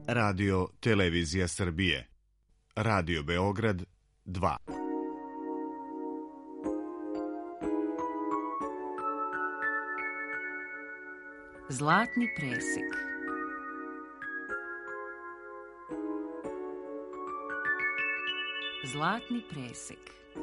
Radio Televizija Srbije. Radio Beograd 2. Zlatni presek. Zlatni presek.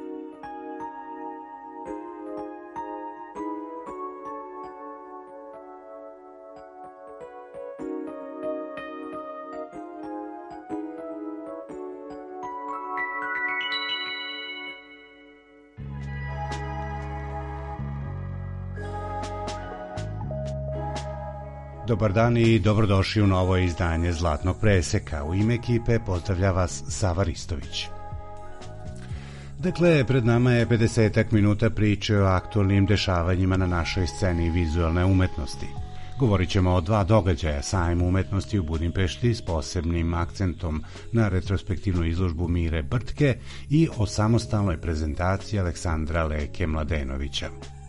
Dobar dan i dobrodošli u novo izdanje Zlatnog preseka. U ime ekipe pozdravlja vas Sava Ristović. Dakle, pred nama je 50 minuta priče o aktualnim dešavanjima na našoj sceni vizualne umetnosti. Govorit ćemo o dva događaja: sajmu umetnosti u Budimpešti s posebnim akcentom na retrospektivnu izložbu Mire Brtke i o samostalnoj prezentaciji Aleksandra Leke Mladenovića.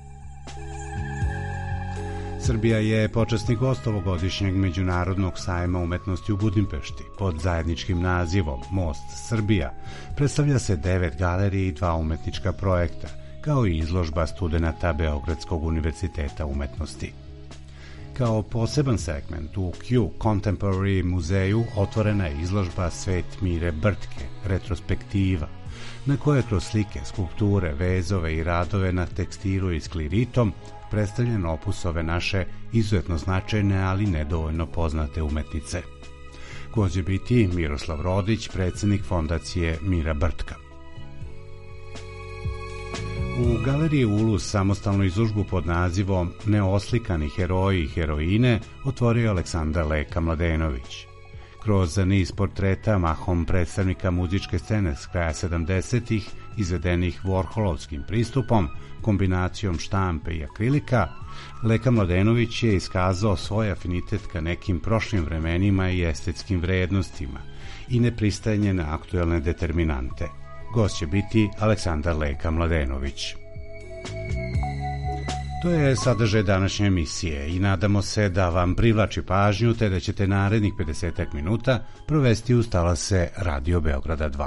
Srbija je počasni gost ovogodišnjeg Međunarodnog sajma umetnosti u Budimpešti. Pod zajedničkim nazivom Most Srbija predstavlja se 9 galerija i 2 umetnička projekta, kao i izložba studenata Beogradskog univerziteta umetnosti. Kao poseban segment u Q Contemporary muzeju otvorena je izložba Svet Mire Brtke, retrospektiva, na koje kroz slike, skulpture, vezove i radove na tekstilu i skliritom predstavljen opus ove naše izuzetno značajne, ali nedovoljno poznate umetnice. Ko će biti Miroslav Rodić, predsjednik fondacije Mira Brtka. U galeriji Ulus samostalnu izložbu pod nazivom Neoslikani heroji i heroine otvorio Aleksandar Leka Mladenović. Kroz niz portreta, mahom predstavnika muzičke scene s kraja 70-ih, izvedenih Warholovskim pristupom, kombinacijom štampe i akrilika, Leka Mladenović je iskazao svoj afinitet ka nekim prošlim vremenima i estetskim vrednostima i nepristajanje na aktuelne determinante. Gost će biti Aleksandar Leka Mladenović. To je sadržaj današnje emisije i nadamo se da vam privlači pažnju te da ćete narednih 50 minuta provesti uz talase Radio Beograda 2.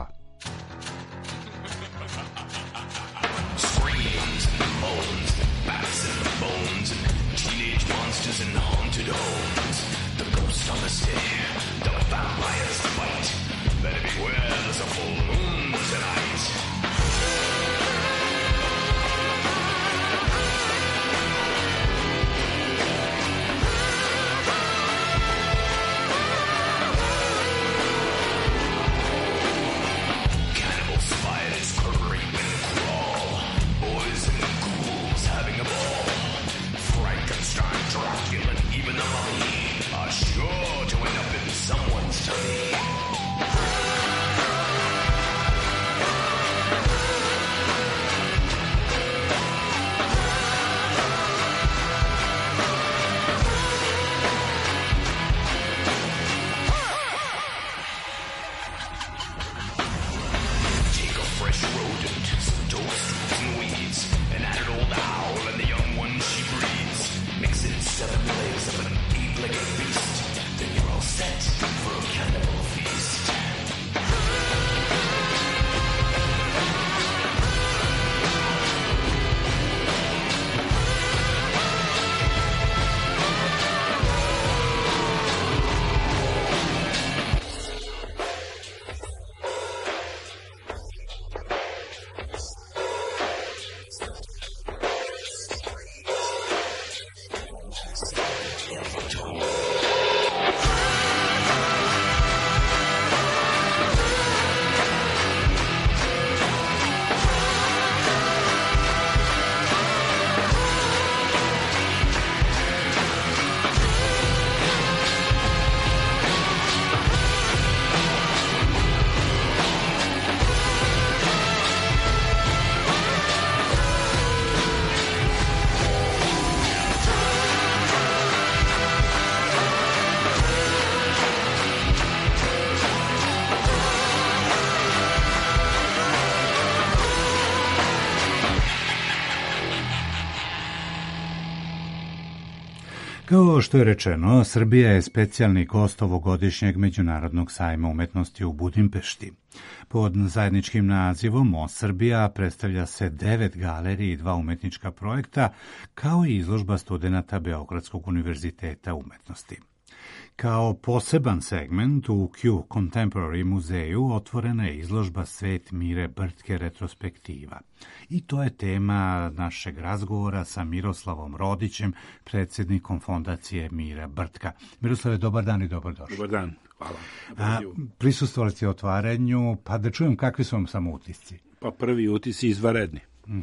Kao što je rečeno, Srbija je specijalni gost ovogodišnjeg Međunarodnog sajma umetnosti u Budimpešti. Pod zajedničkim nazivom Most Srbija predstavlja se 9 galerija i 2 umetnička projekta, kao i izložba studenata Beogradskog univerziteta umetnosti. Kao poseban segment u Q Contemporary muzeju otvorena je izložba Svet Mire Brtke retrospektiva. I to je tema našeg razgovora sa Miroslavom Rodićem, predsjednikom Fondacije Mira Brtka. Miroslave, dobar dan i dobrodošli. Dobar dan, hvala. Prisustvovali ste otvaranju, pa da čujem kakvi su vam samo utisci. Pa prvi utisci izvanredni.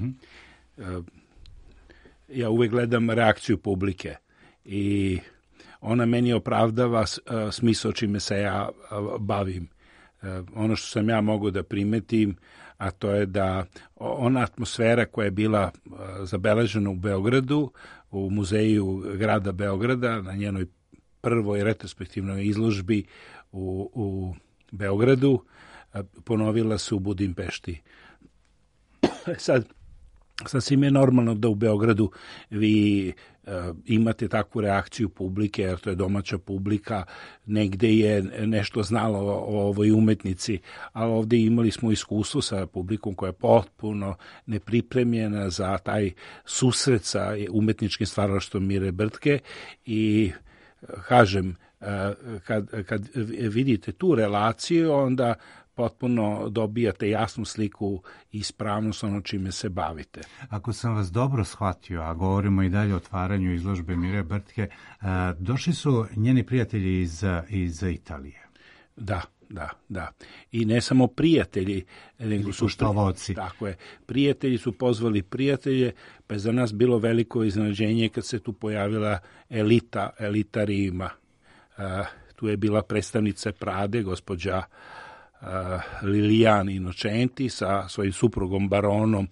Ja uvek gledam reakciju publike i ona meni opravdava smisao čime se ja bavim. Ono što sam ja mogao da primetim, a to je da ona atmosfera koja je bila zabeležena u Beogradu, u muzeju grada Beograda, na njenoj prvoj retrospektivnoj izložbi u Beogradu, ponovila se u Budimpešti. Sad, sasvim je normalno da u Beogradu vi imate takvu reakciju publike, jer to je domaća publika, negde je nešto znalo o ovoj umetnici, ali ovde imali smo iskustvo sa publikom koja je potpuno nepripremljena za taj susret sa umetničkim stvaralaštvom Mire Brtke i kažem, kad vidite tu relaciju, onda potpuno dobijate jasnu sliku i ispravnost ono čime se bavite. Ako sam vas dobro shvatio, a govorimo i dalje o otvaranju izložbe Mire Brtke, došli su njeni prijatelji iz Italije. Da. I ne samo prijatelji, nego su poštovaoci. Tako je. Prijatelji su pozvali prijatelje, pa je za nas bilo veliko iznenađenje kad se tu pojavila elita Rima. Tu je bila predstavnica Prade, gospođa Liliana Innocenti sa svojim suprugom baronom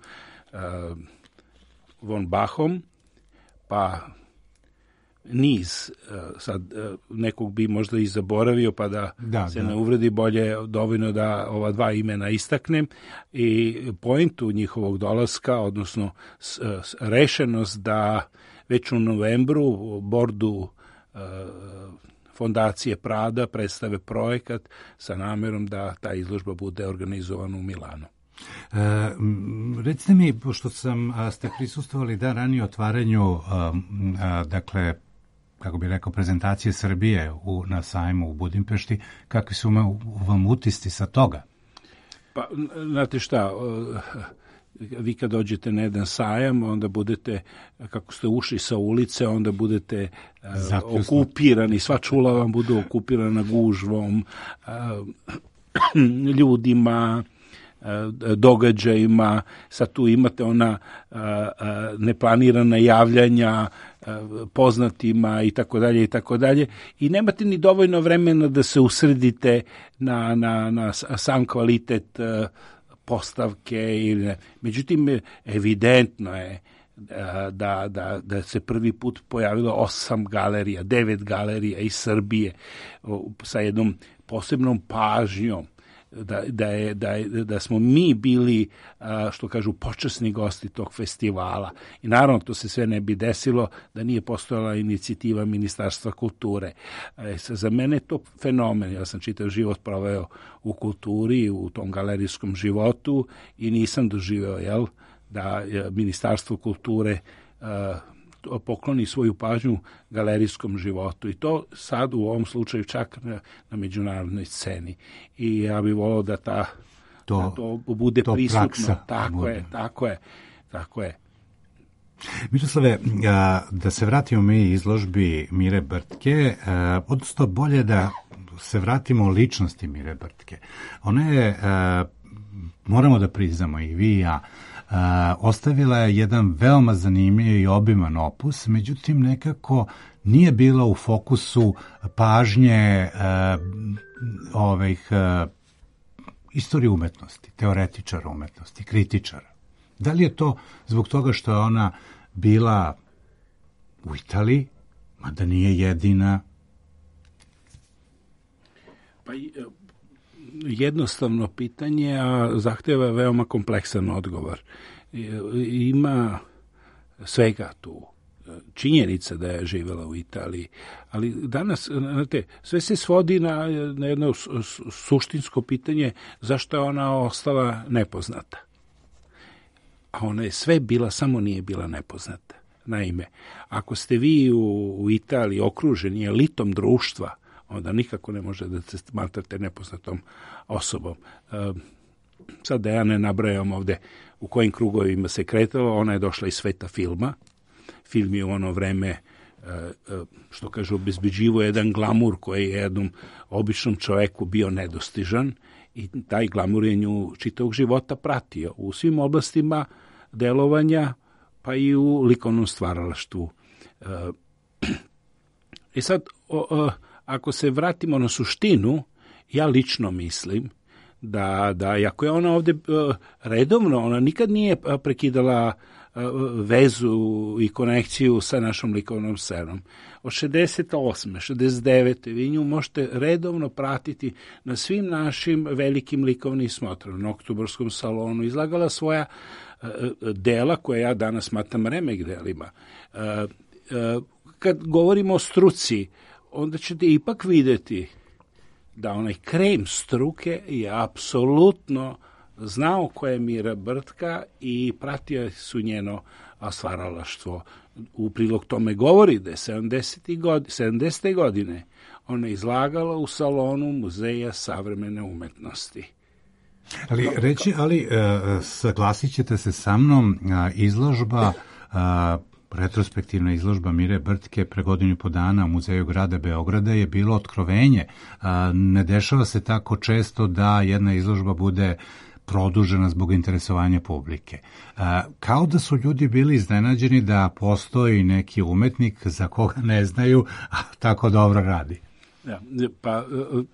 von Bachom, pa niz, sad nekog bi možda i zaboravio, pa da se ne uvredi, bolje dovoljno da ova dva imena istaknem, i pointu njihovog dolaska, odnosno rešenost da već u novembru u bordu Fondacije Prada predstave projekat sa namerom da ta izložba bude organizovana u Milanu. Recite mi, pošto ste prisustvovali da ranije otvaranju, dakle, kako bih rekao, prezentacije Srbije na sajmu u Budimpešti, kakvi su vam utisci sa toga? Pa, znate šta, vi kad dođete na jedan sajam, onda budete, kako ste ušli sa ulice, onda budete okupirani, sva čula vam budu okupirana gužvom, ljudima, događajima. Sad tu imate ona neplanirana javljanja poznatima i tako dalje i nemate ni dovoljno vremena da se usredite na sam kvalitet postavke ili ne. Međutim, evidentno je da se prvi put pojavilo 8 galerija, 9 galerija iz Srbije sa jednom posebnom pažnjom, da smo mi bili, što kažu, počasni gosti tog festivala. I naravno, to se sve ne bi desilo da nije postojala inicijativa Ministarstva kulture. Za mene je to fenomen. Ja sam čitav život proveo u kulturi, u tom galerijskom životu i nisam doživeo, da Ministarstvo kulture pokloni svoju pažnju galerijskom životu, i to sad u ovom slučaju čak na međunarodnoj sceni. I ja bih volao da to bude prisutno. Praksa. Tako je. Miroslave, da se vratimo mi izložbi Mire Brtke, odnosno bolje da se vratimo ličnosti Mire Brtke. Ona je, moramo da priznamo i vi i ja, ostavila je jedan veoma zanimljiv i obiman opus, međutim nekako nije bila u fokusu pažnje istorije umetnosti, teoretičara umetnosti, kritičara. Da li je to zbog toga što je ona bila u Italiji, mada nije jedina? Pa jednostavno pitanje, a zahteva veoma kompleksan odgovor. Ima svega tu. činjenica da je živjela u Italiji, ali danas znate, sve se svodi na jedno suštinsko pitanje zašto je ona ostala nepoznata. A ona je sve bila, samo nije bila nepoznata. Naime, ako ste vi u Italiji okruženi elitom društva, onda nikako ne može da se smatrate nepoznatom osobom. Sad da ja ne nabrajam ovde u kojim krugovima se kretalo, ona je došla iz sveta filma. Film je u ono vreme, što kažu, obezbeđivo jedan glamur koji je jednom običnom čoveku bio nedostižan i taj glamur je nju čitavog života pratio u svim oblastima delovanja, pa i u likovnom stvaralaštvu. I sad, ako se vratimo na suštinu, ja lično mislim da ako je ona ovde redovno, ona nikad nije prekidala vezu i konekciju sa našom likovnom scenom. Od 68. 69. vi nju možete redovno pratiti na svim našim velikim likovnim smotrama, na Oktobarskom salonu, izlagala svoja dela koje ja danas smatram remek delima. Kad govorimo o struci, onda ćete ipak videti da onaj krem struke je apsolutno znao ko je Mira Brtka i pratio su njeno stvaralaštvo. U prilog tome govori da je 70. godine ona izlagala u salonu Muzeja savremene umetnosti. Ali saglasit ćete se sa mnom, izložba, retrospektivna izložba Mire Brtke pre godinu i po dana u Muzeju grada Beograda je bilo otkrovenje. Ne dešava se tako često da jedna izložba bude produžena zbog interesovanja publike. Kao da su ljudi bili iznenađeni da postoji neki umetnik za koga ne znaju, a tako dobro radi. Pa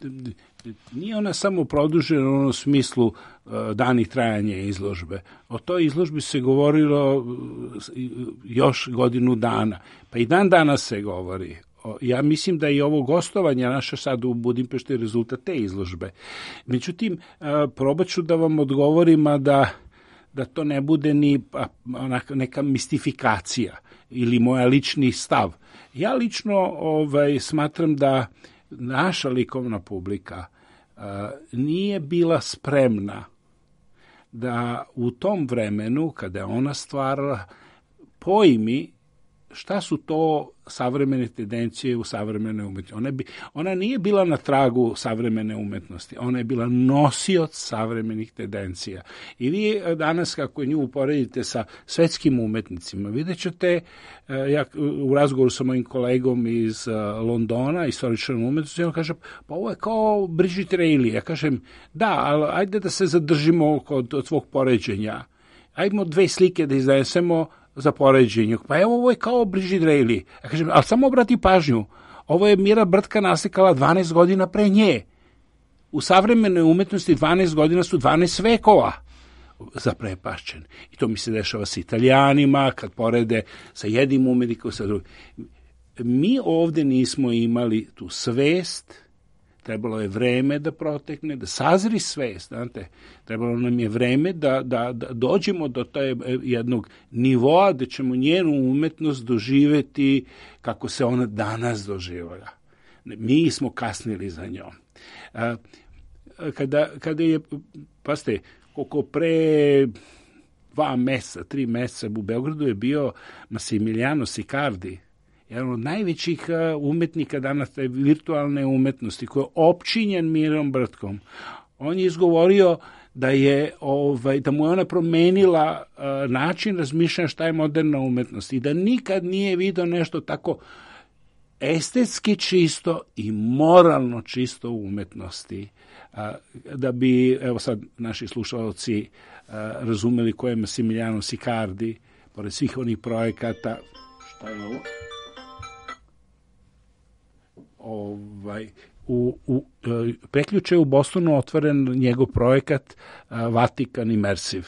nije ona samo produžena u onom smislu danih trajanja izložbe. O toj izložbi se govorilo još godinu dana. Pa i dan danas se govori. Ja mislim da i ovo gostovanje naše sad u Budimpešti je rezultat te izložbe. Međutim, probat ću da vam odgovorim, a da to ne bude ni neka mistifikacija ili moja lični stav. Ja lično smatram da naša likovna publika nije bila spremna da u tom vremenu, kada je ona stvarala, pojmi šta su to savremene tendencije u savremenoj umetnosti. Ona nije bila na tragu savremene umetnosti, ona je bila nosioc savremenih tendencija. I vi danas, kako nju uporedite sa svetskim umetnicima, vidjet ćete, ja u razgovoru sa mojim kolegom iz Londona, istoričnom umetnosti, on kaže, pa ovo je kao Brigitte Reilly. Ja kažem, da, ali ajde da se zadržimo kod svog poređenja. Ajdemo dve slike da iznesemo za poređenje. Pa evo, ovo je kao Brigitte Reilly. Ja kažem, ali samo obrati pažnju. Ovo je Mira Brtka naslikala 12 godina pre nje. U savremenoj umetnosti 12 godina su 12 vekova zaprepašćen. I to mi se dešava sa Italijanima, kad porede sa jednim umetnikom, sa drugim. Mi ovde nismo imali tu svest, trebalo je vreme da protekne, da sazri svest, znate, trebalo nam je vreme da dođemo do jednog nivoa da ćemo njenu umetnost doživeti kako se ona danas doživela. Mi smo kasnili za njom. Kada je, pazite, koliko pre 3 meseca u Beogradu je bio Massimiliano Sicardi, jedan od najvećih umetnika danas te virtualne umetnosti, koji je opčinjen Mirom Brtkom. On je izgovorio da mu je ona promenila način razmišljanja šta je moderna umetnost i da nikad nije vidio nešto tako estetski čisto i moralno čisto u umetnosti. Da bi, evo sad, naši slušalci razumeli ko je Massimiliano Sicardi, pored svih onih projekata. Šta je ovo? Prekjuče u Bostonu otvoren njegov projekat Vatikan Immersive.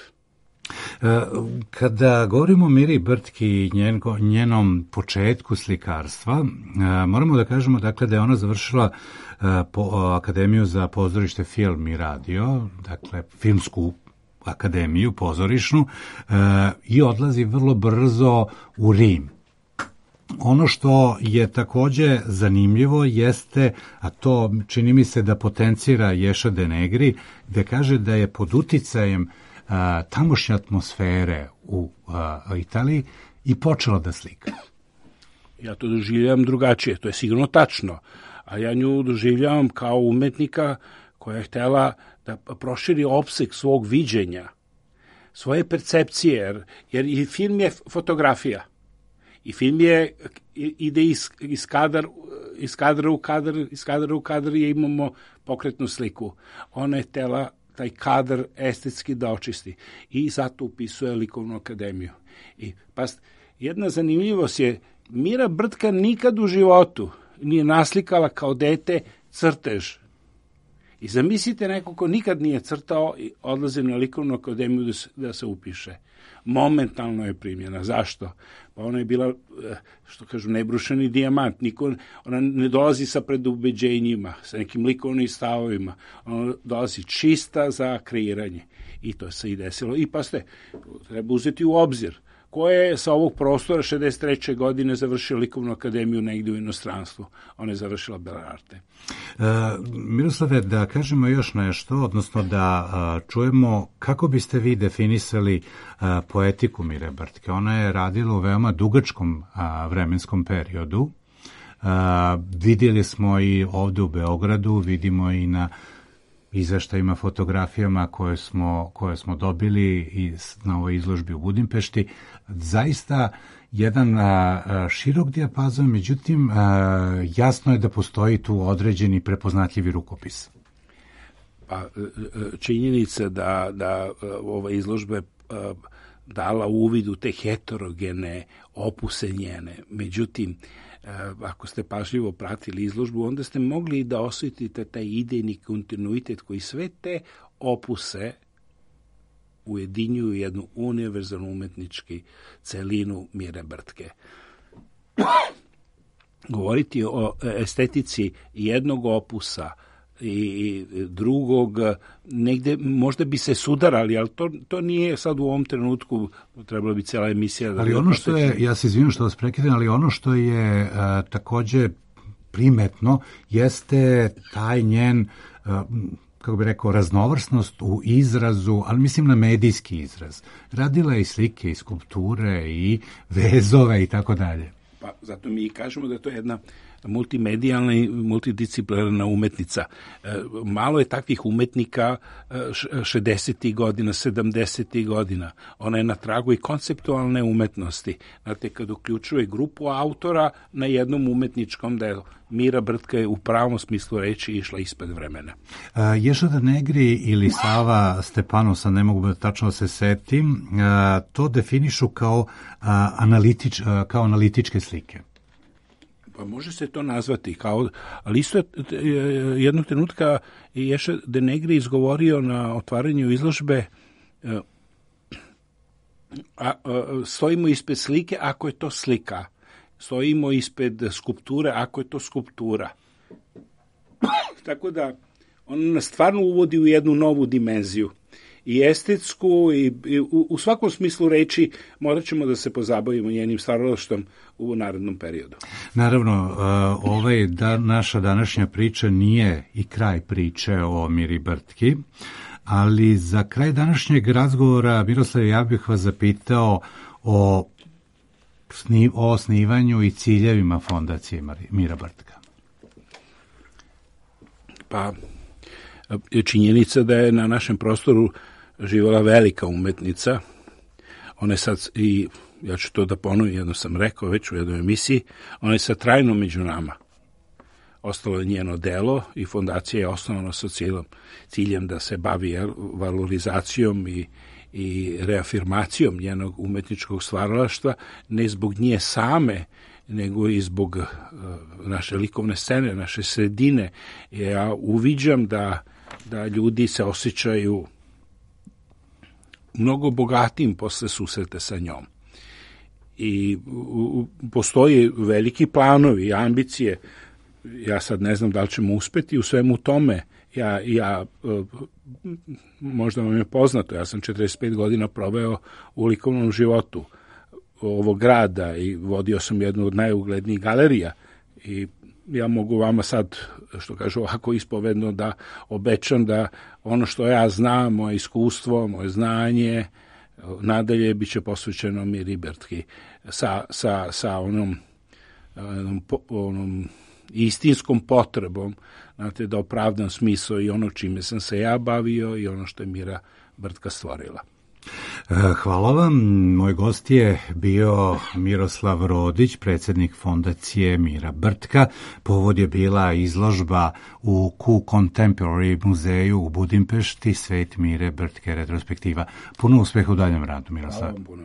Kada govorimo o Miri Brtki i njenom početku slikarstva, moramo da kažemo dakle da je ona završila Akademiju za pozorište, film i radio, dakle filmsku akademiju pozorišnu, i odlazi vrlo brzo u Rim. Ono što je takođe zanimljivo jeste, a to čini mi se da potencira Ješa de Negri, gde kaže da je pod uticajem tamošnje atmosfere u Italiji i počela da slika. Ja to doživljavam drugačije, to je sigurno tačno, a ja nju doživljavam kao umetnika koja je htela da proširi opseg svog viđenja, svoje percepcije, jer i film je fotografija. I film ide iz kadra u kadar i imamo pokretnu sliku. Ona je htela taj kadar estetski da očisti. I zato upisuje Likovnu akademiju. I jedna zanimljivost je, Mira Brtka nikad u životu nije naslikala kao dete crtež. I zamislite neko ko nikad nije crtao i odlazi na Likovnu akademiju da se upiše. Momentalno je primljena. Zašto? Pa ona je bila, što kažu, nebrušeni dijamant. Ona ne dolazi sa predubeđenjima, sa nekim likovnim stavovima. Ona dolazi čista za kreiranje. I to se i desilo. I treba uzeti u obzir ko je sa ovog prostora 63. godine završio Likovnu akademiju negdje u inostranstvu. Ona je završila Belararte. Miroslave, da kažemo još nešto, odnosno da čujemo kako biste vi definisali poetiku Mire Brtke. Ona je radila u veoma dugačkom vremenskom periodu. Vidjeli smo i ovdje u Beogradu, vidimo i na izveštajima, fotografijama koje smo dobili na ovoj izložbi u Budimpešti. Zaista jedan širok dijapazon, međutim jasno je da postoji tu određeni prepoznatljivi rukopis. Pa činjenica da ova izložba je dala uvid u te heterogene opuse njene. Međutim, ako ste pažljivo pratili izložbu, onda ste mogli da osjetite taj idejni kontinuitet koji sve te opuse ujedinjuju jednu univerzalnu umetnički celinu Mire Brtke. Govoriti o estetici jednog opusa i drugog, negde možda bi se sudarali, ali to nije sad u ovom trenutku, trebalo bi cijela emisija. Ali ono što je, ja se izvinim što vas prekidam, ali ono što je takođe primetno jeste taj njen, kako bi rekao, raznovrsnost u izrazu, ali mislim na medijski izraz. Radila je i slike, i skulpture, i vezove i tako dalje. Pa zato mi i kažemo da to je jedna multimedijalna i multidisciplinarna umetnica. Malo je takvih umetnika 60. godina, 70. godina. Ona je na tragu i konceptualne umetnosti. Znate, kad uključuje grupu autora na jednom umetničkom delu. Mira Brtka je u pravom smislu reči išla ispred vremena. Ješa de Negri ili Sava Stepanosa, ne mogu da tačno se setim, to definišu kao analitičke slike. Pa može se to nazvati ali isto jednog trenutka Ješa de Negri izgovorio na otvaranju izložbe stojimo ispred slike ako je to slika. Stojimo ispred skulpture ako je to skulptura. Tako da on nas stvarno uvodi u jednu novu dimenziju. I estetsku i u svakom smislu reči morat ćemo da se pozabavimo njenim stvaralaštvom u narednom periodu. Naravno, naša današnja priča nije i kraj priče o Miri Brtki, ali za kraj današnjeg razgovora, Miroslav, ja bih vas zapitao o osnivanju i ciljevima fondacije Mira Brtka. Pa, činjenica da je na našem prostoru živjela velika umetnica. Ona je sad, i ja ću to da ponovim, jedno sam rekao već u jednoj emisiji, ona je sad trajno među nama. Ostalo je njeno delo i fondacija je osnovana sa ciljem da se bavi valorizacijom i reafirmacijom njenog umetničkog stvaralaštva, ne zbog nje same, nego i zbog naše likovne scene, naše sredine. Ja uviđam da ljudi se osjećaju mnogo bogatijim posle susreta sa njom. I postoje veliki planovi i ambicije. Ja sad ne znam da li ćemo uspeti u svemu tome. Ja možda vam je poznato, ja sam 45 godina proveo u likovnom životu. ovog grada i vodio sam jednu od najuglednijih galerija i ja mogu vama sad, što kažu ovako ispovedno, da obećam da ono što ja znam, moje iskustvo, moje znanje, nadalje bit će posvećeno Miri Brtki sa onom istinskom potrebom, znate, da opravdam smisao i ono čime sam se ja bavio i ono što je Mira Brtka stvorila. Hvala vam. Moj gost je bio Miroslav Rodić, predsjednik fondacije Mira Brtka. Povod je bila izložba u Q Contemporary muzeju u Budimpešti, Svet Mire Brtke retrospektiva. Puno uspeha u daljem radu, Miroslav. Hvala vam puno.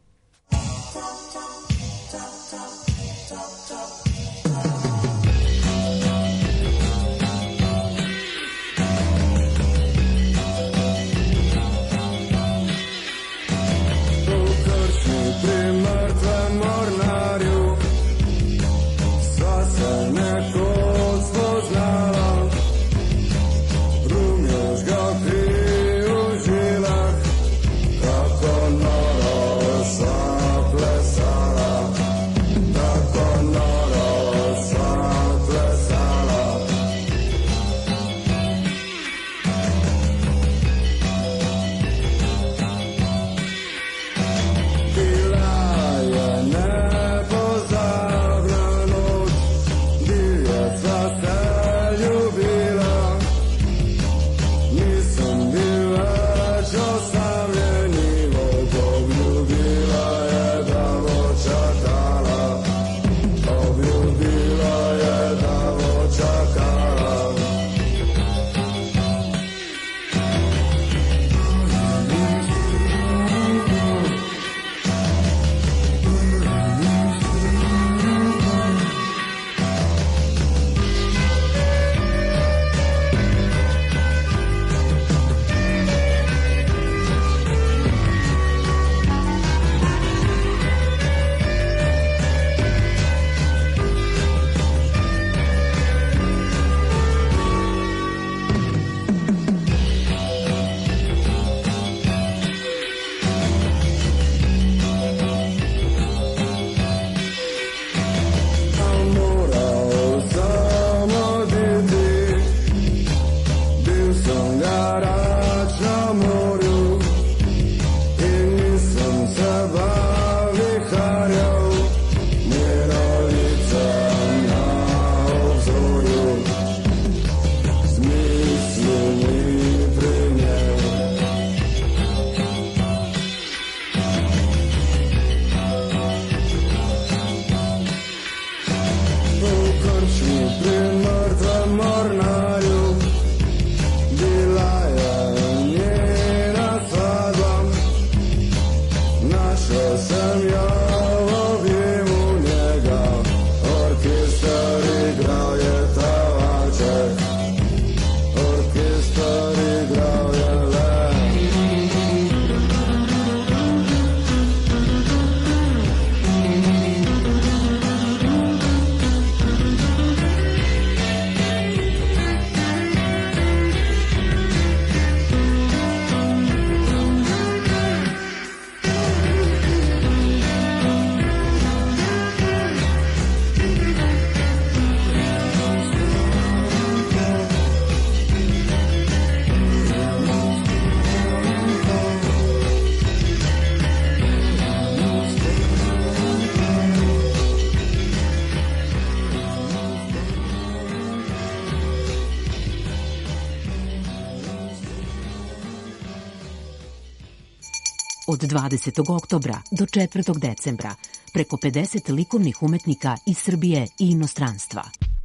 Od 20. oktobra do 4. decembra preko 50 likovnih umetnika iz Srbije i inostranstva.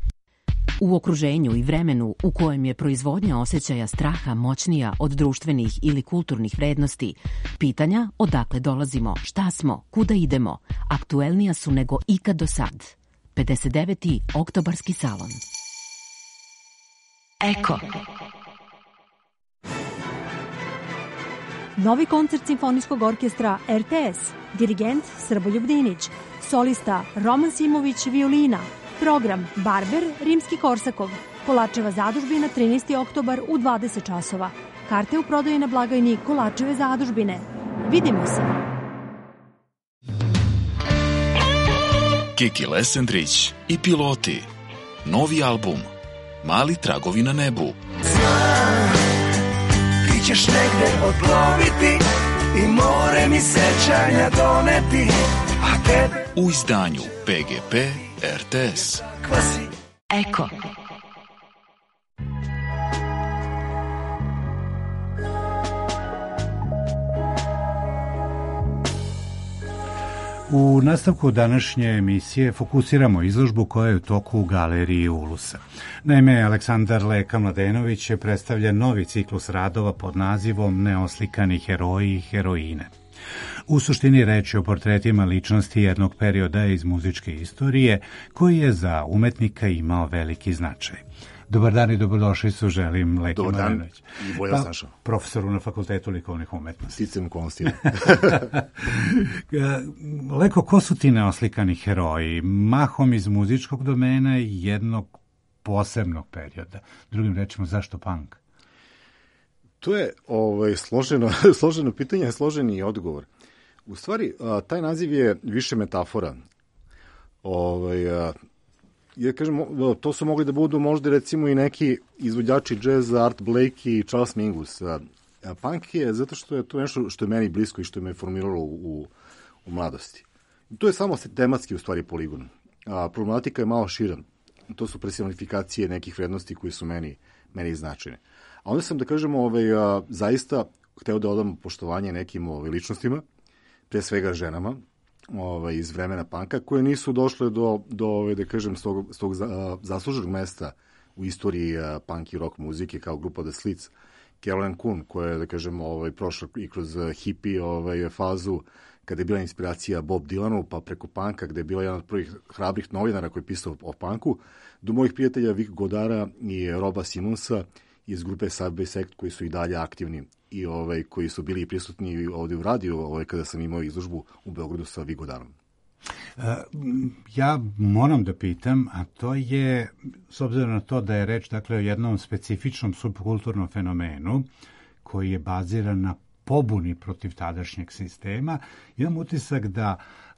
U okruženju i vremenu u kojem je proizvodnja osjećaja straha moćnija od društvenih ili kulturnih vrednosti, pitanja odakle dolazimo, šta smo, kuda idemo, aktuelnija su nego ikad do sad. 59. oktobarski salon. Eko. Novi koncert Simfonijskog orkestra RTS, dirigent Srboljub Dinić, solista Roman Simović violina, program Barber Rimski-Korsakov, Kolačeva zadužbina 13. oktobar u 20 časova. Karte u prodaji na blagajni Kolačeve zadužbine. Vidimo se! Kiki Lesendrić i Piloti. Novi album Mali tragovi na nebu. Znam, ti ćeš negde odploviti i more mi sećanja doneti, a tebe U izdanju PGP RTS. kvasi. Eko. U nastavku današnje emisije fokusiramo izložbu koja je u toku u galeriji Ulusa. Naime, Aleksandar Leka Mladenović je predstavlja novi ciklus radova pod nazivom Neoslikani heroji i heroine. U suštini reč je o portretima ličnosti jednog perioda iz muzičke istorije koji je za umetnika imao veliki značaj. Dobar dan i dobrodošli su, želim Leki Mladenović. I bolje vas našao. Profesoru na Fakultetu likovnih umetnosti. Sticam okolnosti. Leko, ko su ti neoslikani heroji? Mahom iz muzičkog domena i jednog posebnog perioda. Drugim rečima, zašto punk? To je složeno pitanje, složeni odgovor. U stvari, taj naziv je više metafora. Ja kažem, to su mogli da budu možda recimo i neki izvođači džeza, Art Blakey i Charles Mingus. Punk je zato što je to nešto što je meni blisko i što me formiralo u mladosti. To je samo tematski u stvari poligon. Problematika je malo šira. To su personifikacije nekih vrednosti koji su meni značajne. A onda sam, da kažemo, zaista hteo da odam poštovanje nekim ličnostima, pre svega ženama, iz vremena panka, koje nisu došle do da kažem, s tog zasluženog mesta u istoriji punk i rock muzike kao grupa The Slits. Caroline Coon, koja je, da kažem, prošla i kroz hippie fazu, kada je bila inspiracija Bob Dylanu, pa preko panka, gde je bila jedan od prvih hrabrih novinara koji je pisao o panku, do mojih prijatelja Vic Godara i Roba Simonsa iz grupe Subway Sect, koji su i dalje aktivni i koji su bili prisutni ovde u radiju kada sam imao izložbu u Beogradu sa Vic Godarom. Ja moram da pitam, a to je, s obzirom na to da je reč dakle o jednom specifičnom subkulturnom fenomenu koji je baziran na pobuni protiv tadašnjeg sistema, imam utisak da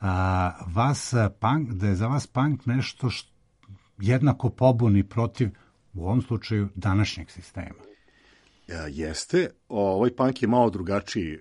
da je za vas punk nešto jednako pobuni protiv, u ovom slučaju, današnjeg sistema. Jeste, ovaj punk je malo drugačiji,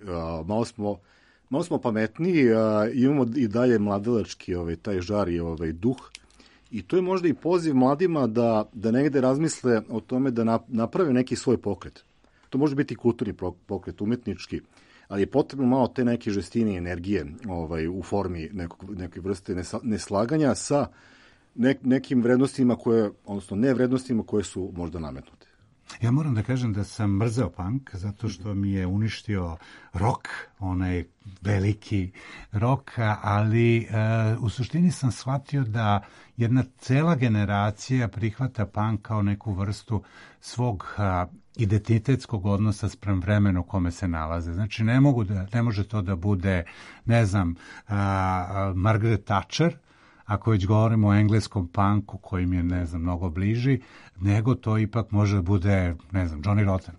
malo smo pametniji, imamo i dalje mladalački taj žar i duh, i to je možda i poziv mladima da negde razmisle o tome da naprave neki svoj pokret. To može biti kulturni pokret, umetnički, ali je potrebno malo te neke žestine energije u formi neke vrste neslaganja sa nekim vrednostima odnosno nevrednostima koje su možda nametnute. Ja moram da kažem da sam mrzeo punk zato što mi je uništio rock, onaj veliki rock, ali u suštini sam shvatio da jedna cela generacija prihvata punk kao neku vrstu svog identitetskog odnosa sprem vremena u kome se nalaze. Znači, ne može to da bude, ne znam, Margaret Thatcher, ako već govorimo o engleskom punku kojim je, ne znam, mnogo bliži, nego to ipak može da bude, ne znam, Johnny Rotten.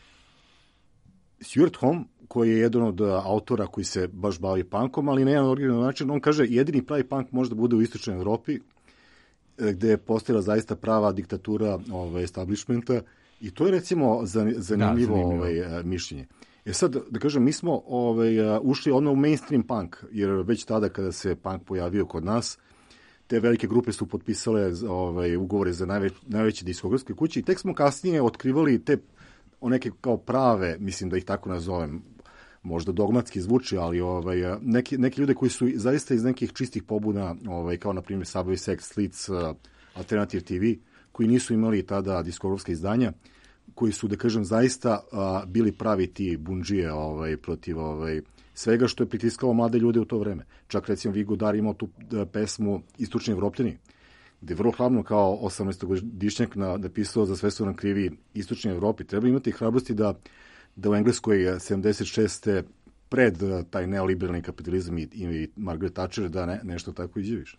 Stuart Home, koji je jedan od autora koji se baš bavi punkom, ali na jedan originalan način, on kaže jedini pravi punk može da bude u istočnoj Evropi, gde je postojala zaista prava diktatura establishmenta, i to je recimo zanimljivo mišljenje. Sad, da kažem, mi smo ušli u mainstream punk, jer već tada kada se punk pojavio kod nas, te velike grupe su potpisale ugovore za najveće diskografske kuće i tek smo kasnije otkrivali te neke kao prave, mislim da ih tako nazovem, možda dogmatski zvuči, ali neki ljude koji su zaista iz nekih čistih pobuna, kao na primjer Subway Sect, Slits, Alternative TV, koji nisu imali tada diskografska izdanja, koji su, da kažem, zaista bili pravi ti bundžije protiv svega što je pritiskalo mlade ljude u to vreme. Čak, recimo, Vic Godard imao tu pesmu Istočni Evropljani, gde je vrlo hladno kao 18-godišnjak napisao za sve su nam krivi Istočni Evropi. Treba imati hrabrosti da u Engleskoj 76. pred taj neoliberalni kapitalizam i Margaret Thatcher da nešto tako izjaviš.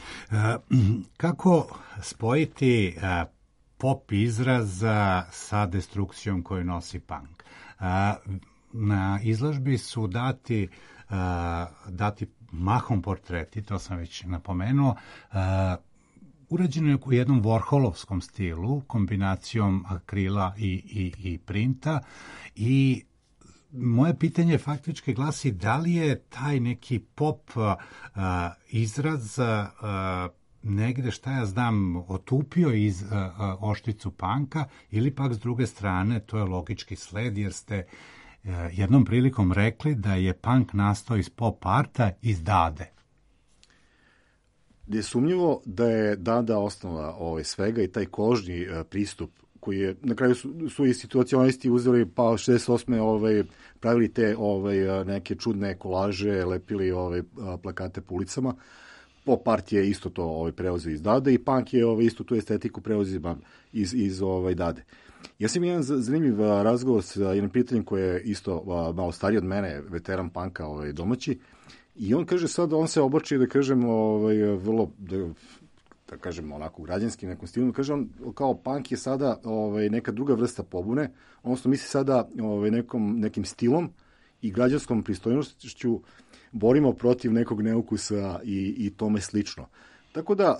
Kako spojiti pop izraza sa destrukcijom koju nosi punk? Na izložbi su dati mahom portreti, to sam već napomenuo, urađeno je u jednom Warholovskom stilu, kombinacijom akrila i printa, i moje pitanje faktički glasi da li je taj neki pop izraz negde, šta ja znam, otupio iz ošticu panka, ili pak s druge strane to je logički sled, jer ste jednom prilikom rekli da je punk nastao iz pop arta, iz Dade. Je sumnjivo da je Dada osnova svega i taj kožni pristup koji je, na kraju su i situacionisti uzeli, pa 68. Pravili te neke čudne kolaže, lepili plakate po ulicama. Pop art je isto to preuzeo iz Dade i punk je isto tu estetiku preuzeo iz Dade. Ja sam jedan zanimljiv razgovor sa jednim pitanjem koji je isto malo stariji od mene, veteran punka domaći, i on kaže sad, on se oblači, da kažem, vrlo, da kažem, onako građanski nekom stilu, kaže on, kao punk je sada neka druga vrsta pobune, odnosno misli sada nekim stilom i građanskom pristojnošću borimo protiv nekog neukusa i tome slično. Tako da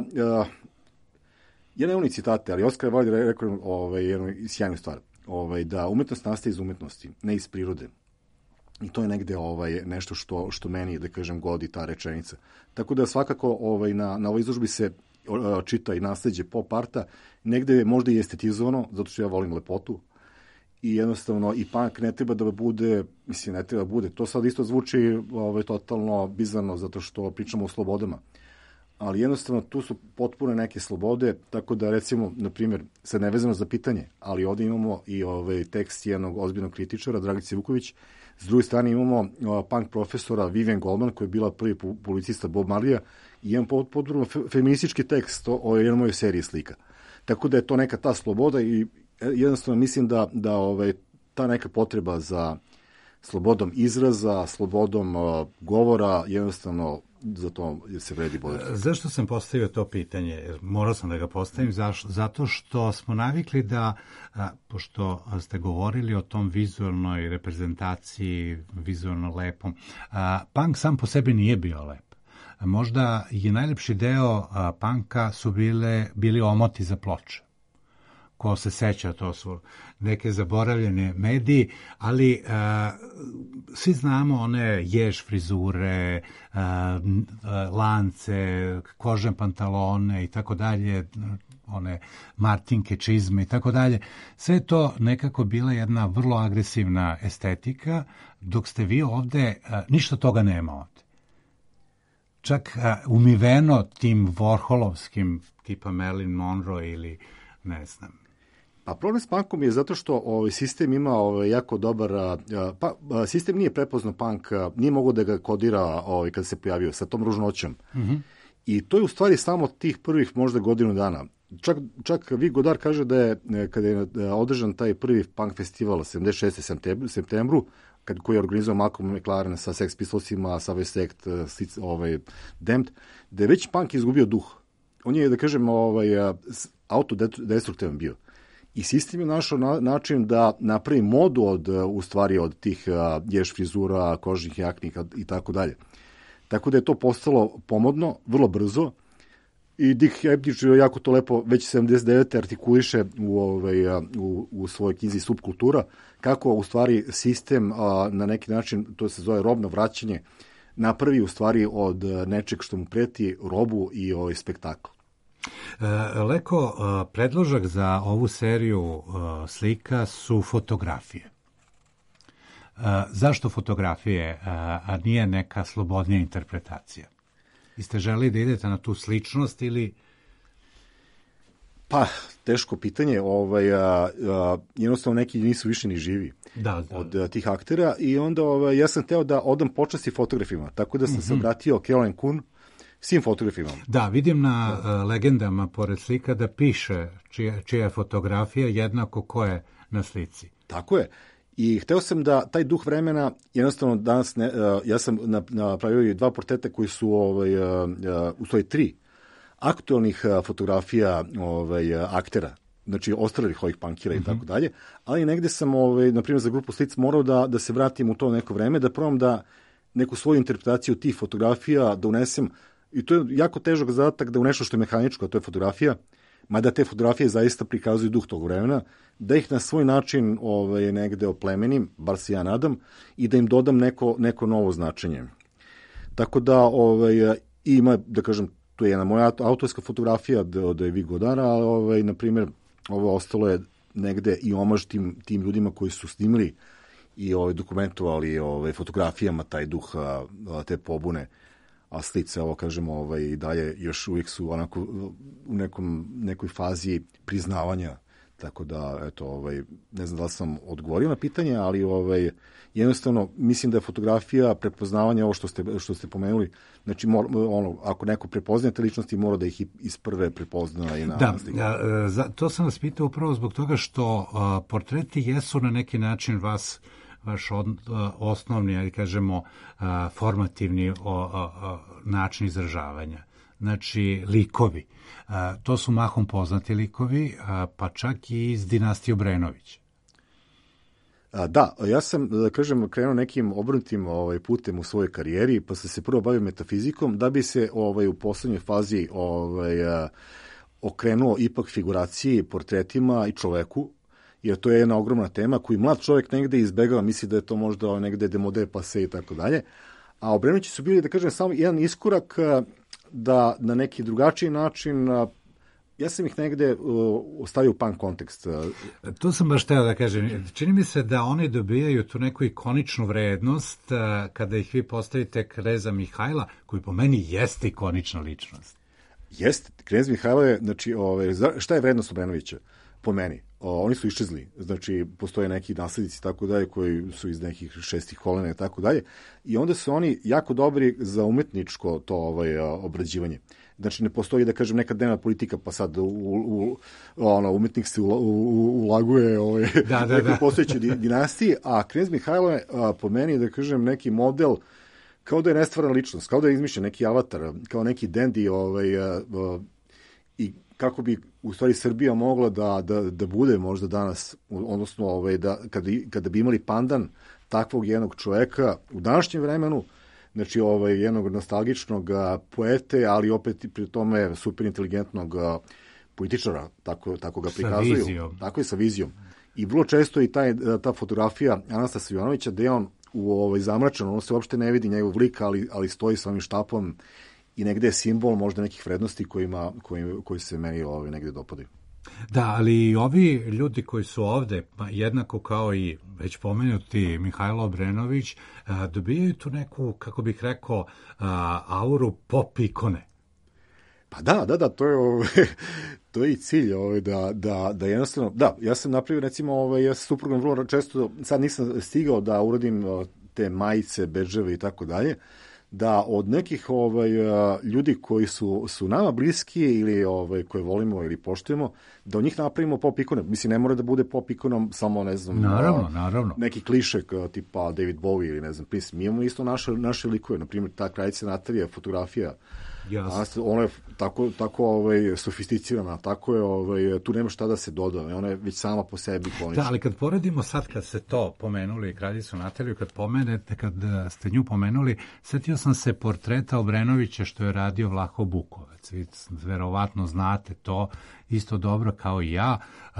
ja nemam ni citate, ali Oskar Wilde je rekao jednu sjajnu stvar, da umetnost nastaje iz umetnosti, ne iz prirode. I to je negde nešto što meni, da kažem, godi ta rečenica. Tako da svakako na ovoj izložbi se čita i nasleđe pop arta, negde je možda i estetizovano, zato što ja volim lepotu, i jednostavno i punk ne treba da bude, ne treba da bude, to sad isto zvuči totalno bizarno, zato što pričamo o slobodama. Ali jednostavno tu su potpune neke slobode, tako da recimo, na primjer, sad nevezano za pitanje, ali ovde imamo i tekst jednog ozbiljnog kritičara, Dragice Vuković, s druge strane imamo punk profesora Vivian Goldman, koja je bila prvi publicista Bob Marleya, i jedan potpuno feministički tekst o jednoj mojoj seriji slika. Tako da je to neka ta sloboda i jednostavno mislim da ta neka potreba za slobodom izraza, slobodom govora, jednostavno za to se vredi boriti. Zašto sam postavio to pitanje? Morao sam da ga postavim. Zato što smo navikli da, pošto ste govorili o tom vizualnoj reprezentaciji, vizualno lepom, punk sam po sebi nije bio lep. Možda je najlepši deo punka su bili omoti za ploče. Ko se seća, to su neke zaboravljene mediji, ali svi znamo one jež frizure, lance, kožne pantalone i tako dalje, one martinke, čizme i tako dalje. Sve je to nekako bila jedna vrlo agresivna estetika, dok ste vi ovde, ništa toga nema ovde. Čak umiveno tim Warholovskim, tipa Marilyn Monroe ili ne znam. Pa problem s punkom je zato što sistem ima jako dobar, sistem nije prepoznao punk, nije mogao da ga kodira kada se pojavio sa tom ružnoćom. Mm-hmm. I to je u stvari samo tih prvih možda godinu dana. Čak Vik Godard kaže da je, kada je održan taj prvi punk festival 76. septembru, koji je organizovao Malcolm McLaren sa Sex Pistolsima, sa Sect, Damned, da je već punk izgubio duh. On je, da kažem, autodestruktivan bio. I sistem je našao način da napravi modu od tih jež frizura, kožnih jaknika i tako dalje. Tako da je to postalo pomodno, vrlo brzo, i Dick Hebdić jako to lepo već 79. artikuliše u svojoj knjizi Subkultura, kako u stvari sistem na neki način, to se zove robno vraćanje, napravi u stvari od nečeg što mu preti robu i spektakl. Leko, predložak za ovu seriju slika su fotografije. Zašto fotografije, a nije neka slobodnija interpretacija? Ste želi da idete na tu sličnost ili... Pa, teško pitanje. Jednostavno neki nisu više ni živi od tih aktera i onda ja sam hteo da odam počasti fotografima, tako da sam se obratio Caroline Kuhn, svim fotografima. Da, vidim na legendama pored slika da piše čija je fotografija jednako ko je na slici. Tako je. I hteo sam da taj duh vremena, jednostavno danas, ja sam napravio i 2 portreta koji su, u stvari 3, aktualnih fotografija aktera, znači ostalih ovih punkira i tako dalje, ali negde sam, na primjer za grupu Slic, morao da se vratim u to neko vreme, da probam da neku svoju interpretaciju tih fotografija da unesem, i to je jako težak zadatak da u nešto što je mehaničko, a to je fotografija, mada te fotografije zaista prikazuju duh tog vremena, da ih na svoj način negde oplemenim, bar se ja nadam, i da im dodam neko novo značenje. Tako da ima, da kažem, to je jedna moja autorska fotografija od Evig Godara, ali, na primjer, ovo ostalo je negde i omaž tim ljudima koji su snimili i dokumentovali fotografijama taj duh, te pobune, a slice, kažemo, i dalje još uvijek su onako u nekoj fazi priznavanja, tako da, eto, ne znam da li sam odgovorio na pitanje, ali jednostavno mislim da je fotografija prepoznavanja, ovo što ste pomenuli, znači ako neko prepoznaje te ličnosti, mora da ih iz prve prepozna i na sliku. Da, to sam vas pitao upravo zbog toga što portreti jesu na neki način vaš osnovni, ali kažemo, formativni način izražavanja. Znači, likovi. To su mahom poznati likovi, pa čak i iz dinastije Obrenović. Da, ja sam, da kažem, krenuo nekim obrnutim putem u svojoj karijeri, pa sam se prvo bavio metafizikom, da bi se u poslednjoj fazi okrenuo ipak figuraciji, portretima i čoveku, jer to je jedna ogromna tema koju mlad čovjek negde izbegava, misli da je to možda negde demode pase i tako dalje. A Obrenovići su bili, da kažem, samo jedan iskorak da na neki drugačiji način, ja sam ih negde ostavio u punk kontekst. Tu sam baš teo da kažem, čini mi se da oni dobijaju tu neku ikoničnu vrednost kada ih vi postavite Kneza Mihajla, koji po meni jeste ikonična ličnost. Jeste, Knez Mihajlo je, znači, šta je vrednost Obrenovića? Po meni, oni su iščezli, znači postoje neki naslednici tako dalje koji su iz nekih šestih kolena i tako dalje, i onda su oni jako dobri za umetničko to obrađivanje. Znači ne postoji, da kažem, neka dnevna politika, pa sad umetnik se ulaguje nekoj postojećoj dinastiji, a Knez Mihajlo je po meni, da kažem, neki model kao da je nestvarna ličnost, kao da je izmišljen neki avatar, kao neki dendi i kako bi u stvari Srbija mogla da bude možda danas, odnosno kada bi imali pandan takvog jednog čoveka u današnjem vremenu, znači jednog nostalgičnog poete, ali opet pri tome super inteligentnog političara, tako ga prikazuju. Tako je, sa vizijom. I vrlo često i ta fotografija Anastasa Ivanovića, gde je on zamračen, ono se uopšte ne vidi njegov lik, ali stoji sa ovim štapom i negde je simbol možda nekih vrednosti koji se meni negde dopadaju. Da, ali i ovi ljudi koji su ovde, jednako kao i već pomenuti Mihajlo Obrenović, dobijaju tu neku, kako bih rekao, auru pop ikone. Pa da, to je i cilj, da jednostavno, da, ja sam napravio, recimo, ja sam suprugom vrlo često, sad nisam stigao da uradim te majice, bedževe i tako dalje, da od nekih ljudi koji su nama bliski ili koje volimo ili poštujemo, da od njih napravimo pop ikone. Mislim, ne mora da bude pop ikonom samo, ne znam, naravno. neki klišek tipa David Bowie ili ne znam, mi imamo isto naše likove. Naprimjer, ta kraljica Natalija, fotografija, ona je tako sofisticirana, tako je, tu nema šta da se doda, ona je već sama po sebi ikonična. Da, ali kad poredimo sad, kad ste to pomenuli, kraljicu Nataliju, kad ste nju pomenuli, setio sam se portreta Obrenovića što je radio Vlaho Bukovac. Vi verovatno znate to isto dobro kao i ja.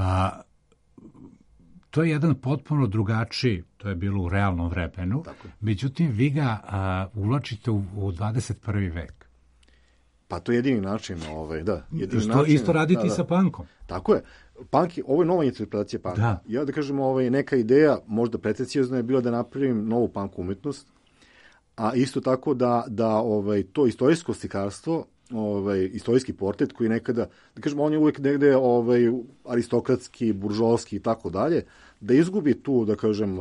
To je jedan potpuno drugačiji, to je bilo u realnom vremenu, međutim vi ga uvlačite u 21. vek. Pa to je jedini način, da. Isto raditi sa punkom. Tako je. Punk, ovo je nova interpretacija punka. Da. Ja da kažem, neka ideja, možda pretencijozna je bila da napravim novu punk umetnost, a isto tako da to istorijsko slikarstvo, istorijski portret koji nekada, da kažem, on je uvijek negde aristokratski, buržovski i tako dalje, da izgubi tu, da kažem,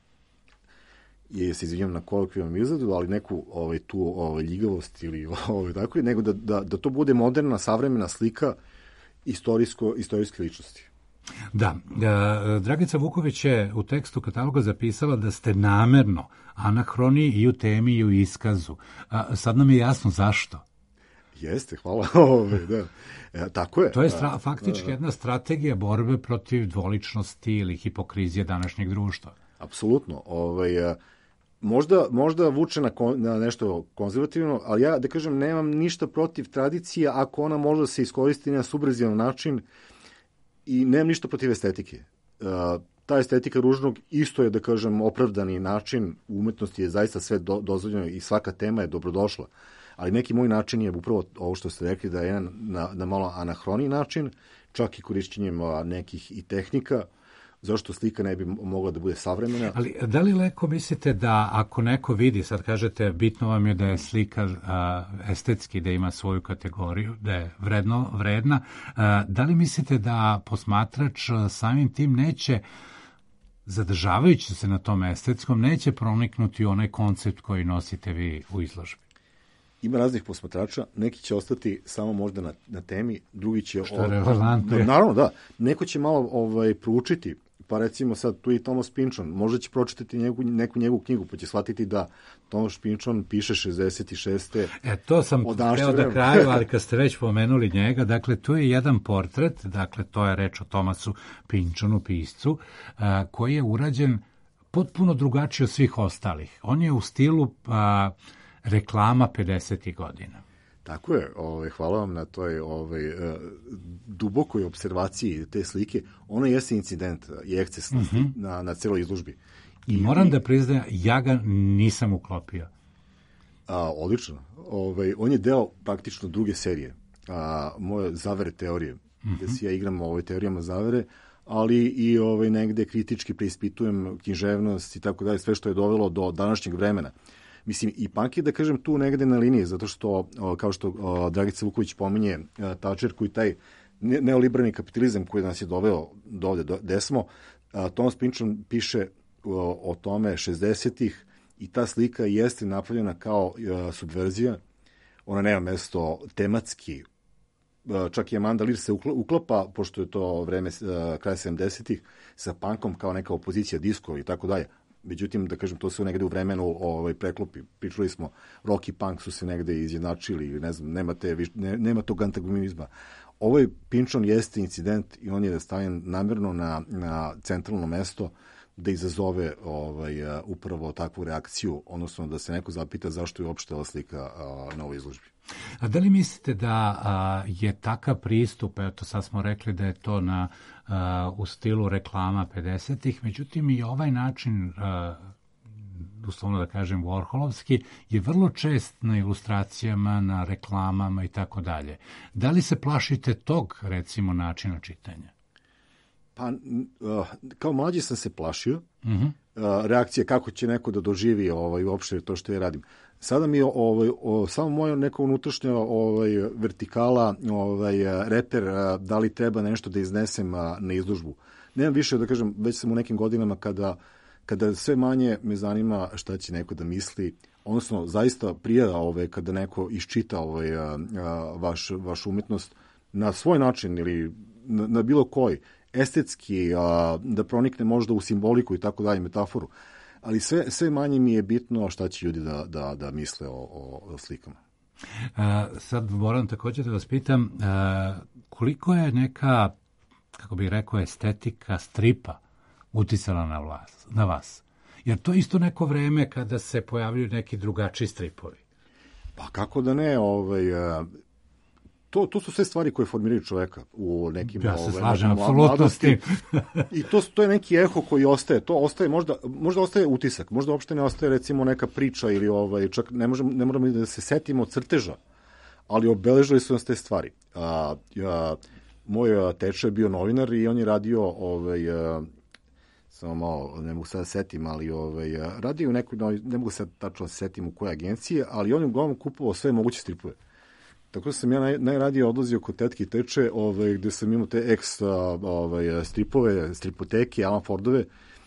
se izvinjam na kolokvijalnom izgledu, ali neku tu ljigavost ili tako, nego da to bude moderna, savremena slika istorijske ličnosti. Da, Dragica Vuković je u tekstu kataloga zapisala da ste namerno anahroni i u temi i u iskazu. Sad nam je jasno zašto. Jeste, hvala. Da. Tako je. To je faktički jedna strategija borbe protiv dvoličnosti ili hipokrizije današnjeg društva. Apsolutno. Možda vuče na nešto konzervativno, ali ja, da kažem, nemam ništa protiv tradicije ako ona može da se iskoristi na subverzivan način i nemam ništa protiv estetike. Ta estetika ružnog isto je, da kažem, opravdani način. U umetnosti je zaista sve dozvoljeno i svaka tema je dobrodošla. Ali neki moj način je upravo ovo što ste rekli, da je jedan na malo anahroni način, čak i korišćenjem nekih i tehnika, zašto slika ne bi mogla da bude savremena. Ali da li leko mislite da ako neko vidi, sad kažete, bitno vam je da je slika estetski, da ima svoju kategoriju, da je vredna, da li mislite da posmatrač samim tim neće, zadržavajući se na tom estetskom, neće proniknuti u onaj koncept koji nosite vi u izložbi? Ima raznih posmatrača, neki će ostati samo možda na temi, drugi će... Što je relevantno. Naravno, da. Neko će malo proučiti, pa recimo sad tu je Thomas Pynchon, možda će pročitati neku njegovu knjigu, pa će shvatiti da Thomas Pynchon piše 66. To sam hteo da kraju, ali kad ste već pomenuli njega, dakle, tu je jedan portret, dakle, to je reč o Thomasu Pynchonu, piscu, koji je urađen potpuno drugačije od svih ostalih. On je u stilu reklama 50. godina. Tako je, hvala vam na toj dubokoj observaciji te slike. Ona jeste incident i ekscesnosti na celoj izložbi. I moram da priznajem, ja ga nisam uklopio. Odlično. On je deo praktično druge serije. Moje zavere teorije, gde se ja igram teorijama zavere, ali i negde kritički preispitujem književnost i tako dalje, sve što je dovelo do današnjeg vremena. Mislim, i punk je, da kažem, tu negde na liniji, zato što, kao što Dragica Vuković pominje, Thatcher, koji taj neoliberalni kapitalizam koji nas je doveo do ovde, gde smo, Thomas Pynchon piše o tome 60-ih i ta slika jeste napravljena kao subverzija, ona nema mesto tematski, čak i Amanda Lear se uklapa, pošto je to vreme kraja 70-ih, sa punkom kao neka opozicija, disko i tako dalje. Međutim, da kažem, to se negde u vremenu preklopi. Pričali smo, rock i punk su se negde izjednačili, ne znam, nema tog antagonizma. Ovaj Pynchon jeste incident i on je stavljen namjerno na centralno mesto da izazove upravo takvu reakciju, odnosno da se neko zapita zašto je uopšte ova slika na ovoj izložbi. A da li mislite da je takav pristup, eto sad smo rekli da je to u stilu reklama 50-ih, međutim i ovaj način, uslovno da kažem Warholovski, je vrlo čest na ilustracijama, na reklamama i tako dalje. Da li se plašite tog, recimo, načina čitanja? Pa, kao mlađi sam se plašio. Reakcija kako će neko da doživi uopšte to što ja radim. Sada mi je samo moja neka unutrašnja vertikala, reper, da li treba nešto da iznesem na izložbu. Nemam više, da kažem, već sam u nekim godinama kada sve manje me zanima šta će neko da misli, odnosno zaista prija kada neko iščita vašu umetnost na svoj način ili na bilo koji, estetski, da pronikne možda u simboliku i tako dalje, metaforu. Ali sve manje mi je bitno šta će ljudi da misle o slikama. Sad moram također da vas pitam, koliko je neka, kako bih rekao, estetika stripa uticala na vas? Jer to je isto neko vreme kada se pojavljuju neki drugačiji stripovi. Pa kako da ne, To su sve stvari koje formiraju čoveka u nekim... Ja se slažem, apsolutno s tim. I to je neki eho koji ostaje. To ostaje, možda ostaje utisak, možda uopšte ne ostaje recimo neka priča ili čak ne moramo da se setimo crteža, ali obeležili su nas te stvari. Moj teča je bio novinar i on je radio samo malo, ne mogu sad da setim, ali radio u nekoj, ne mogu sad tačno da setim u koje agencije, ali on je uglavnom kupovao sve moguće stripove. Tako da sam ja najradije odlazio kod tetke i teče, gde sam imao te stripove, stripoteke, Alan Fordove,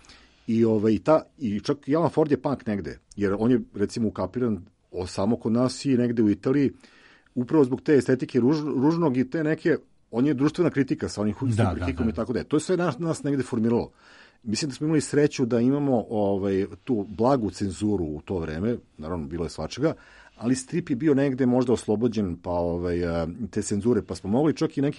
i čak i Alan Ford je punk negde, jer on je recimo ukapiran samo kod nas i negde u Italiji, upravo zbog te estetike ružnog i te neke, on je društvena kritika sa onim kritikom i tako da je. To je sve nas negde formiralo. Mislim da smo imali sreću da imamo tu blagu cenzuru u to vreme, naravno bilo je svačega, ali strip je bio negde možda oslobođen te cenzure, pa smo mogli čak i neki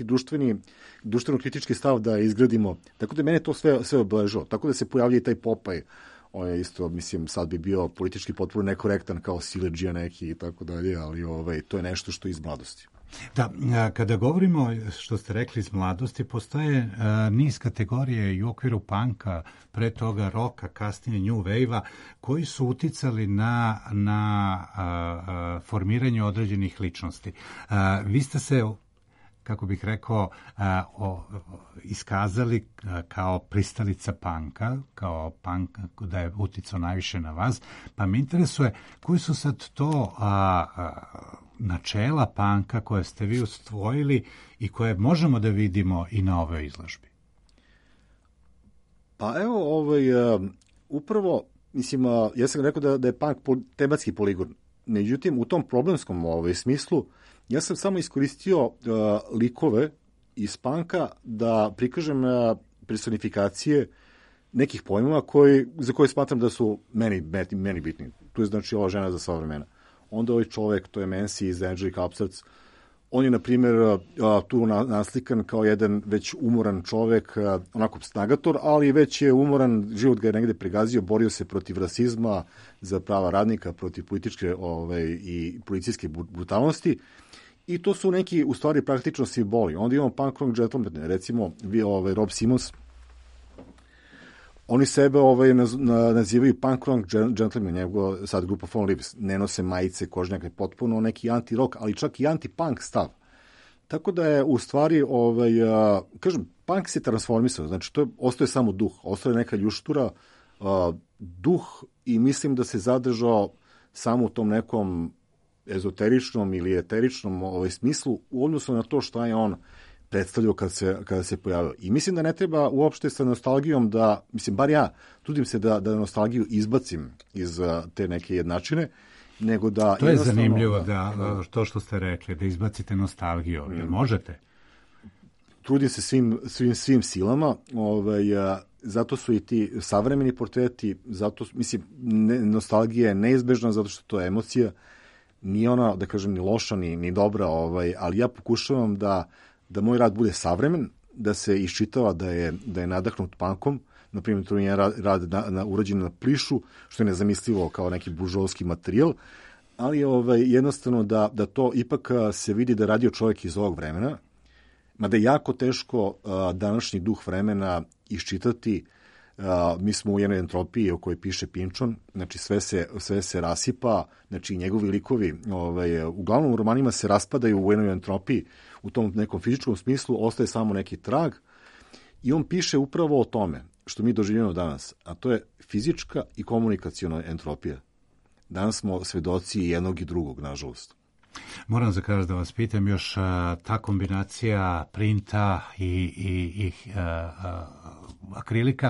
društveno-kritički stav da izgradimo. Tako da mene to sve obeležilo. Tako da se pojavlja i taj Popaj, on je isto, mislim, sad bi bio politički potpuno nekorektan kao siledžija neki i tako dalje, ali to je nešto što je iz mladosti. Da, kada govorimo, što ste rekli, iz mladosti, postoje niz kategorije i u okviru punka, pre toga roka, kasnije new wave-a, koji su uticali na formiranje određenih ličnosti. Vi ste se, kako bih rekao, iskazali kao pristalica punka, kao punk da je uticao najviše na vas, pa me interesuje koji su sad to načela punka koje ste vi usvojili i koje možemo da vidimo i na ovoj izložbi. Pa evo, upravo, mislim, ja sam rekao da je punk tematski poligon. Međutim, u tom problemskom smislu, ja sam samo iskoristio likove iz punka da prikažem personifikacije nekih pojmova za koje smatram da su meni bitni. Tu je znači ova žena za sva vremena. Onda ovaj čovek, to je Mansi iz Angelic Upstarts, on je, na primjer, tu naslikan kao jedan već umoran čovek, onako snagator, ali već je umoran, život ga je negde pregazio, borio se protiv rasizma, za prava radnika, protiv političke i policijske brutalnosti. I to su neki, u stvari, praktično simboli. Onda imamo punk rock gentleman, recimo Rob Simmons. Oni sebe nazivaju punk rock gentleman, njegova sad grupa Phone Lips. Ne nose majice, kožnjake, potpuno neki anti-rock, ali čak i anti-punk stav. Tako da je, u stvari, kažem, punk se transformisao. Znači, ostaje samo duh, ostaje neka ljuštura, duh, i mislim da se zadržao samo u tom nekom ezoteričnom ili eteričnom smislu u odnosu na to šta je on predstavljao kada se pojavio. I mislim da ne treba uopšte sa nostalgijom bar ja trudim se da nostalgiju izbacim iz te neke jednačine, nego da... To je zanimljivo, to što ste rekli, da izbacite nostalgiju. Jel možete? Trudim se svim silama, zato su i ti savremeni portreti, zato, mislim, nostalgija je neizbežna zato što to je emocija, nije ona, da kažem, ni loša, ni dobra, ali ja pokušavam da moj rad bude savremen, da se iščitava da je nadahnut punkom. Na primjer, to je rad urađen na plišu, što je nezamislivo kao neki buržovski materijal, ali jednostavno da to ipak se vidi da radio čovjek iz ovog vremena, mada je jako teško današnji duh vremena iščitati. Mi smo u jednoj entropiji o kojoj piše Pinčon, znači sve se rasipa, znači njegovi likovi uglavnom u romanima se raspadaju u jednoj entropiji, u tom nekom fizičkom smislu ostaje samo neki trag i on piše upravo o tome što mi doživljamo danas, a to je fizička i komunikaciona entropija. Danas smo svedoci jednog i drugog, nažalost. Moram za kraj da vas pitam još, ta kombinacija printa i akrilika,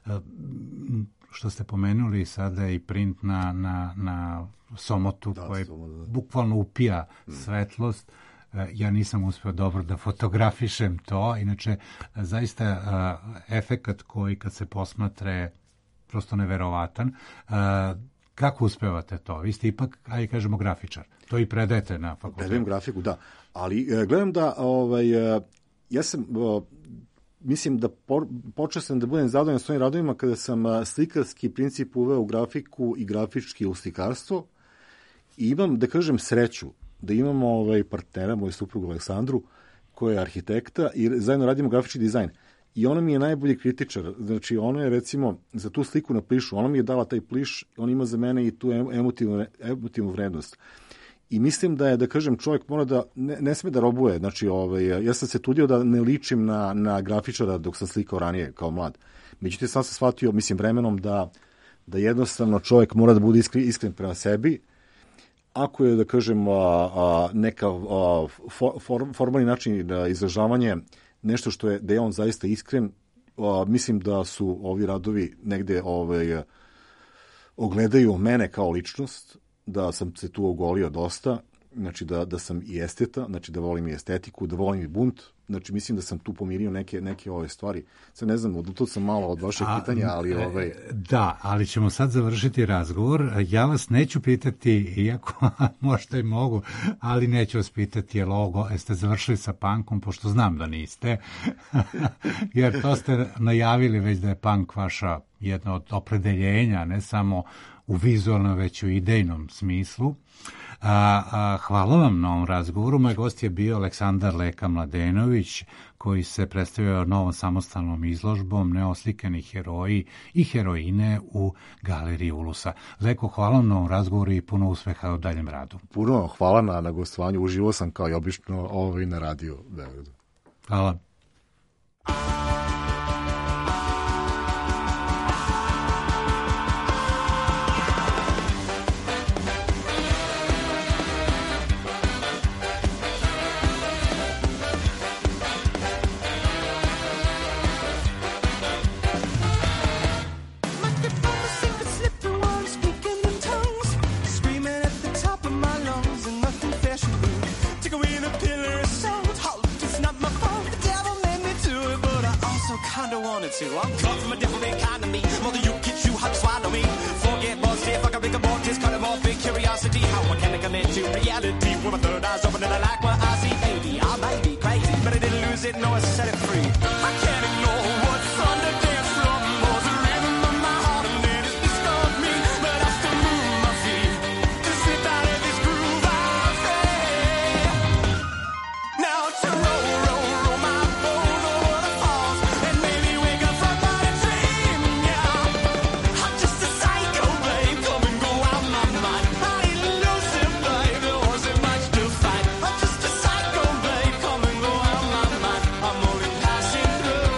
što ste pomenuli sada i print na somotu koji bukvalno upija svetlost. Ja nisam uspeo dobro da fotografišem to, inače zaista efekat koji kad se posmatre prosto neverovatan. Kako uspevate to? Vi ste ipak, ajde kažemo, grafičar. To i predajete na fakultetu. Predajem grafiku, da. Ali gledam da, ja sam, mislim da počeo sam da budem zadovoljan s ovim radovima kada sam slikarski princip uveo u grafiku i grafički u slikarstvo. I imam, da kažem, sreću da imamo partnera, moju suprugu Aleksandru, koja je arhitekta i zajedno radimo grafički dizajn. I ona mi je najbolji kritičar. Znači, ona je, recimo, za tu sliku na plišu, ona mi je dala taj pliš, on ima za mene i tu emotivnu vrednost. I mislim da je, da kažem, čovjek mora da, ne sme da robuje. Znači, ja sam se trudio da ne ličim na grafičara dok sam slikao ranije, kao mlad. Međutim, sam se shvatio, mislim, vremenom da jednostavno čovjek mora da bude iskren prema sebi. Ako je, da kažem, neka formalni način izražavanje, nešto što je, da je on zaista iskren, mislim da su ovi radovi negde ogledaju mene kao ličnost, da sam se tu ogolio dosta, znači da sam i esteta, znači da volim i estetiku, da volim i bunt, znači mislim da sam tu pomirio neke ove stvari. Sad ne znam, odlutao sam malo od vašeg pitanja, ali Da, ali ćemo sad završiti razgovor. Ja vas neću pitati, iako možda i mogu, ali neću vas pitati jeste završili sa punkom, pošto znam da niste, jer to ste najavili već da je punk vaša jedno od opredeljenja, ne samo u vizualnom, već u idejnom smislu. Hvala vam na ovom razgovoru. Moj gost je bio Aleksandar Leka Mladenović, koji se predstavio novom samostalnom izložbom Neoslikani heroji i heroine u Galeriji Ulusa. Leko, hvala vam na ovom razgovoru i puno uspeha u daljem radu. Puno hvala na gostovanju. Uživo sam kao i obično na radiju Beogradu. Hvala. I'm cut from a different economy. Mother, you get you hot swallow me. Forget boss, if I can make a ball, just cut him off. Big curiosity, how I can commit to reality. With my third eyes open and I like what I see. Baby, I might be crazy, but I didn't lose it, no, I set it free. I can't ignore what's on the dance floor. More the rhythm of my heart, and then it disturbs me. But I still move my feet to slip out of this groove I feel. Now to roll my boat over the falls, and maybe wake up from my dream, yeah. I'm just a psycho, babe, come and go out my mind. I elusive, babe, there wasn't much to fight. I'm just a psycho, babe, come and go out my mind. I'm only passing through.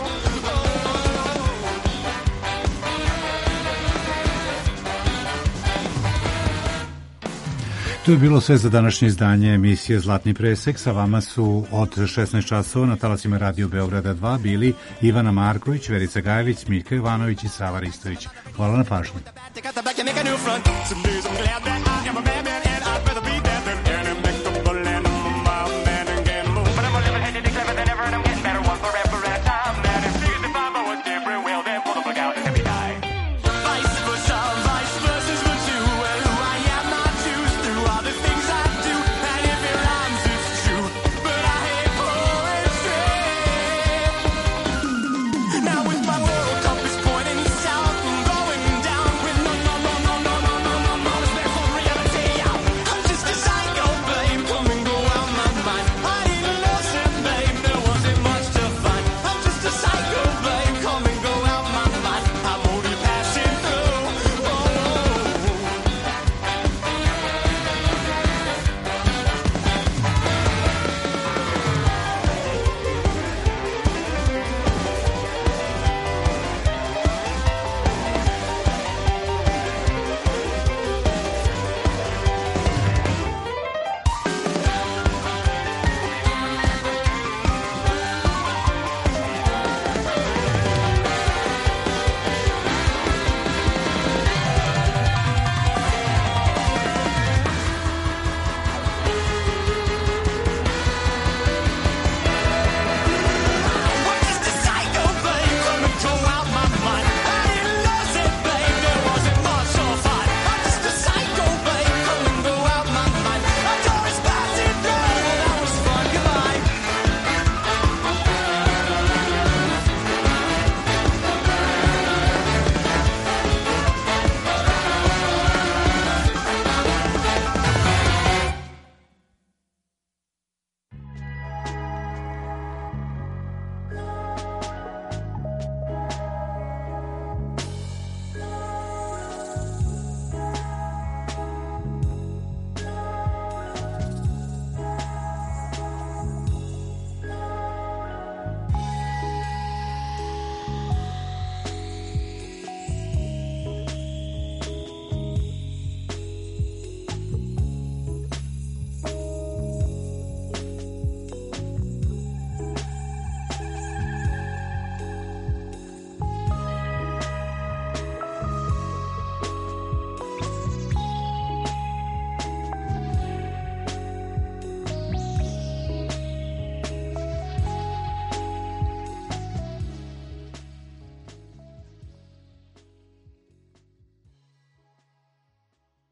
To je bilo sve za današnje izdanje emisije Zlatni presek. Sa vama su od 16 časova na talasima Radio Beograda 2 bili Ivana Marković, Verica Gajević, Miljka Jovanović i Sava Ristović. Hvala na pažnji.